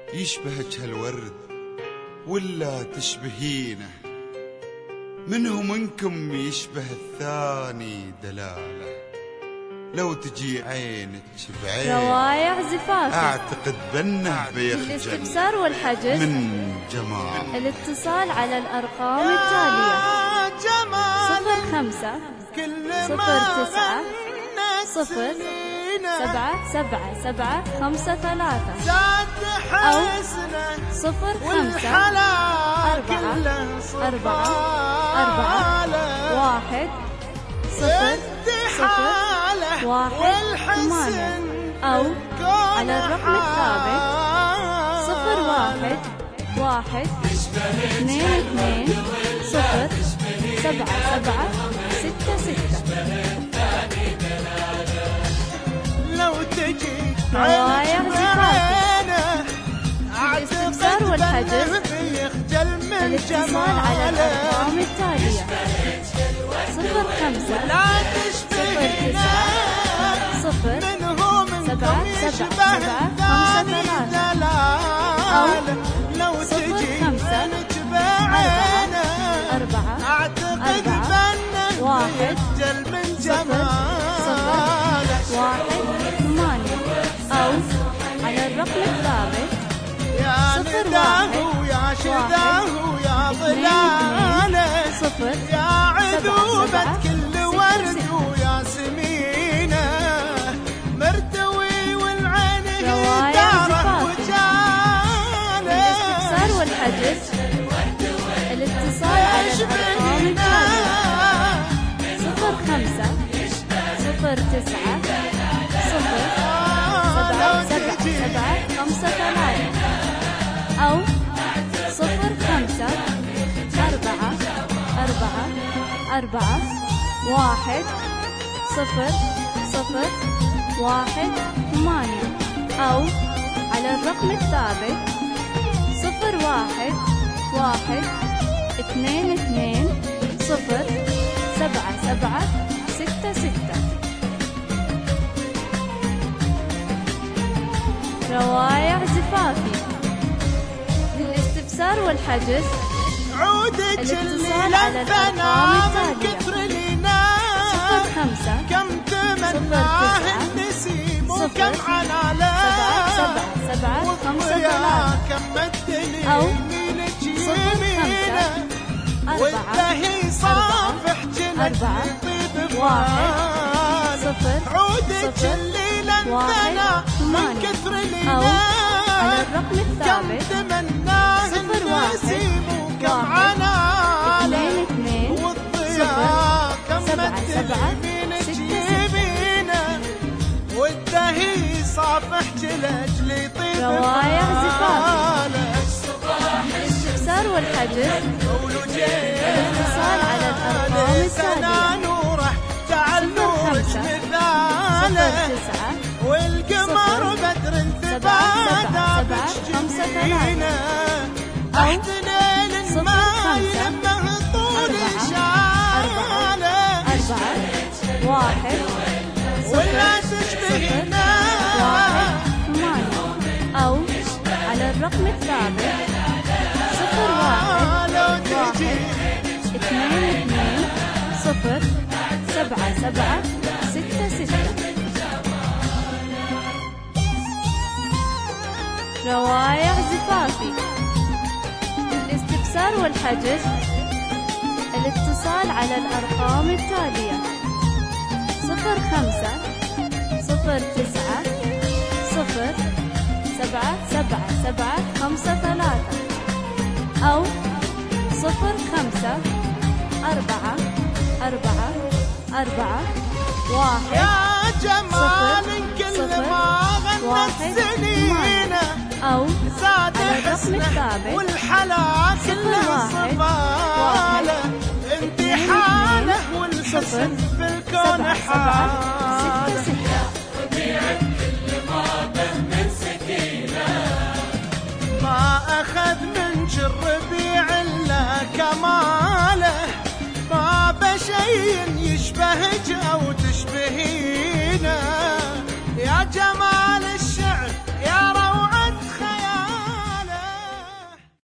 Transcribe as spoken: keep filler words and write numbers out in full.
يشبهك هالورد ولا تشبهينه؟ منه منكم يشبه الثاني دلاله؟ لو تجي عينك بعين روايع زفافي أعتقد بأنه بيخجل الاستفسار والحجز من جمال. الاتصال على الأرقام التالية: صفر خمسة صفر تسعة صفر سبعة سبعة سبعة خمسة ثلاثة، أو صفر خمسة أربعة أربعة أربعة واحد صفر صفر واحد ثمانية، أو على الرقم الثابت صفر واحد واحد اثنين اثنين صفر سبعة سبعة ستة ستة. لو تجي روايع زفافي الاستفسار والحجز الاتصال على الأرقام التالية: صفر خمسة صفر تسعة صفر سبعة سبعة سبعة خمسة ثلاثة، أو صفر خمسة أربعة أربعة أربعة واحد صفر صفر واحد ثمانية، أو على الرقم الثابت صفر واحد واحد اثنين صفر يا عذوبة كل ورد ويا سمينة مرتوي والعين داره وجاله. الاستفسار والحجز الاتصال على الأرقام التالية: صفر خمسة صفر تسعة صفر سبعة سبعة سبعة خمسة ثلاثة، أو صفر خمسة أربعة أربعة أربعة واحد صفر صفر واحد ثمانية، أو على الرقم الثابت صفر واحد واحد اثنين اثنين صفر سبعة سبعة ستة ستة. روايع زفافي للاستفسار والحجز الاتصال على الأرقام التالية: صفر خمسة كم تمناه النسيم وكم عناله سبعة سبعة خمسة ثلاثة، أو صفر خمسة أربعة صافح أربعة واحد صفر صفر واحد ثمانية، أو على الرقم الثابت صفر واحد واحد اثنين اثنين صفر سبعة سبعة ستة ستة. والدهي صافح جلج لي طيب روايع زفافي الاستفسار والحجز الاتصال على الأرقام التالية: صفر خمسة صفر تسعة والقمر بدر سبعة سبعة سبعة خمسة ثلاثة، أو صفر خمسة أربعة أربعة واحد صفر صفر واحد ثمانية، أو على الرقم الثابت صفر واحد واحد اثنين اثنين صفر سبعة سبعة ستة ستة. روايع زفافي الاستفسار والحجز الاتصال على الأرقام التالية: صفر خمسة صفر تسعة صفر سبعة سبعة سبعة خمسة ثلاثة، أو صفر خمسة أربعة أربعة أربعة واحد يا جمال كل ما غنت سنينه، أو زاد على الرقم حسنه الثابت والحلا كله صفاله امتحانه والحسن في الكون حاله.